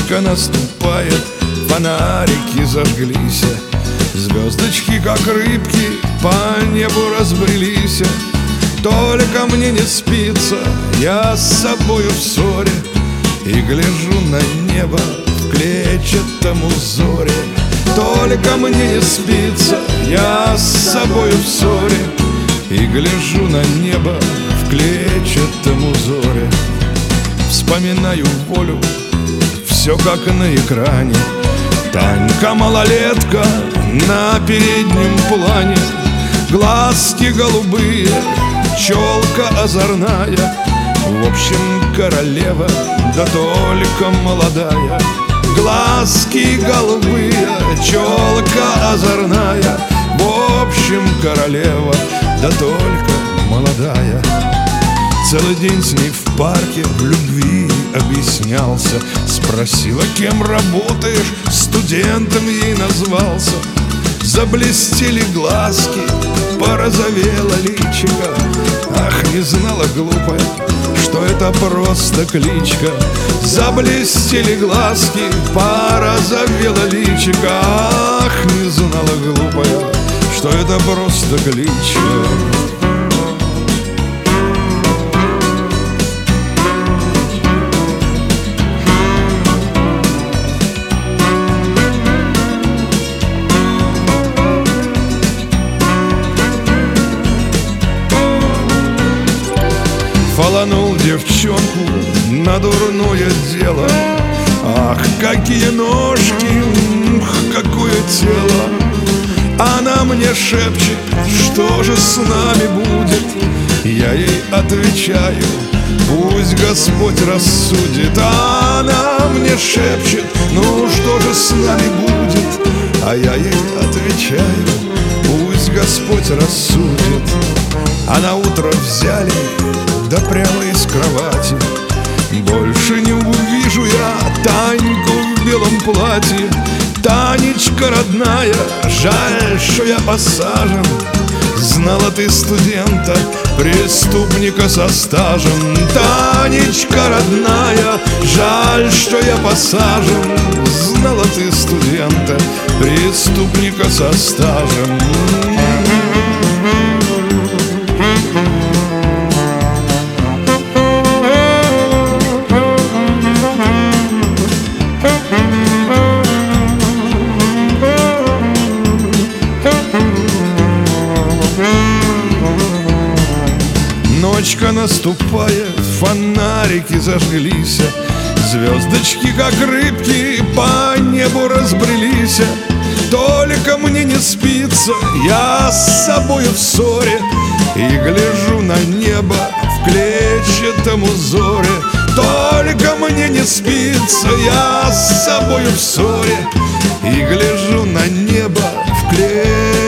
Ночка наступает, фонарики зажглись, звездочки, как рыбки, по небу разбрелись. Только мне не спится, я с собою в ссоре, и гляжу на небо в клетчатом узоре. Только мне не спится, я с собою в ссоре, и гляжу на небо в клетчатом узоре. Вспоминаю волю, все как на экране. Танька малолетка на переднем плане, глазки голубые, челка озорная. В общем, королева, да только молодая. Глазки голубые, челка озорная. В общем, королева, да только молодая. Целый день с ней в парке в любви объяснялся. Спросила, кем работаешь, студентом ей назвался. Заблестели глазки, порозовела личико. Ах, не знала глупая, что это просто кличка. Заблестели глазки, порозовела личико. Ах, не знала глупая, что это просто кличка. Фаланул девчонку на дурное дело. Ах, какие ножки, какое тело. Она мне шепчет, что же с нами будет. Я ей отвечаю, пусть Господь рассудит. Она мне шепчет, ну что же с нами будет. А я ей отвечаю, пусть Господь рассудит. А на утро взяли, да прямо из кровати. Больше не увижу я Таньку в белом платье. Танечка родная, жаль, что я посажен. Знала ты студента, преступника со стажем. Танечка родная, жаль, что я посажен. Знала ты студента, преступника со стажем. Ночка наступает, фонарики зажглись, звездочки, как рыбки, по небу разбрелись. Только мне не спится, я с собою в ссоре, и гляжу на небо в клетчатом узоре. Только мне не спится, я с собою в ссоре, и гляжу на небо в клетчатом